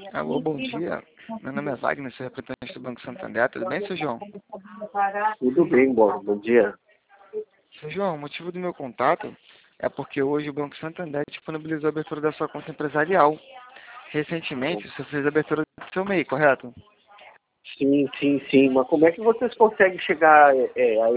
Alô, bom dia. Meu nome é Wagner, sou representante do Banco Santander. Tudo bem, seu João? Tudo bem, bom dia. Seu João, o motivo do meu contato é porque hoje o Banco Santander disponibilizou a abertura da sua conta empresarial. Recentemente, você fez a abertura do seu MEI, correto? Sim. Mas como é que vocês conseguem chegar a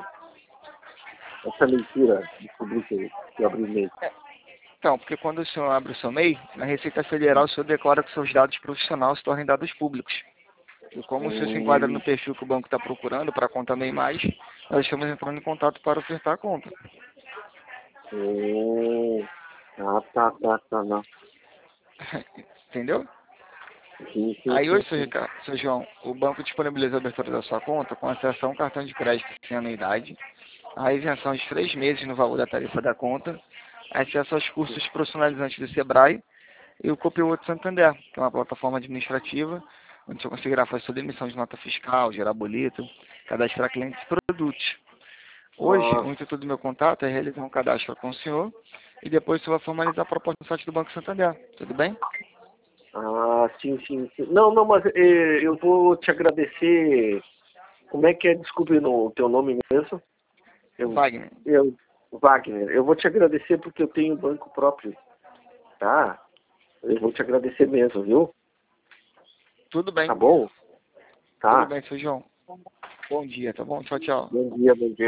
essa leitura? Descobrir que eu abri o MEI. Então, porque quando o senhor abre o seu MEI, na Receita Federal o senhor declara que seus dados profissionais se tornem dados públicos. E como o senhor se enquadra no perfil que o banco está procurando para a conta MEI+, nós estamos entrando em contato para ofertar a conta. Tá, não. Entendeu? Sim. Aí hoje, seu João, o banco disponibiliza a abertura da sua conta com acesso a um cartão de crédito sem anuidade, a isenção de 3 meses no valor da tarifa da conta, acesso aos cursos profissionalizantes do Sebrae e o Copilot Santander, que é uma plataforma administrativa onde você conseguirá fazer toda emissão de nota fiscal, gerar boleto, cadastrar clientes e produtos. Hoje, o intuito do meu contato é realizar um cadastro com o senhor e depois você vai formalizar a proposta no site do Banco Santander. Tudo bem? Sim. Não, mas eu vou te agradecer. Como é que é? Desculpe o teu nome mesmo. Wagner. Wagner, eu vou te agradecer porque eu tenho banco próprio, tá? Eu vou te agradecer mesmo, viu? Tudo bem. Tá bom? Tudo Tá. bem, seu João. Bom dia, tá bom? Tchau, tchau. Bom dia.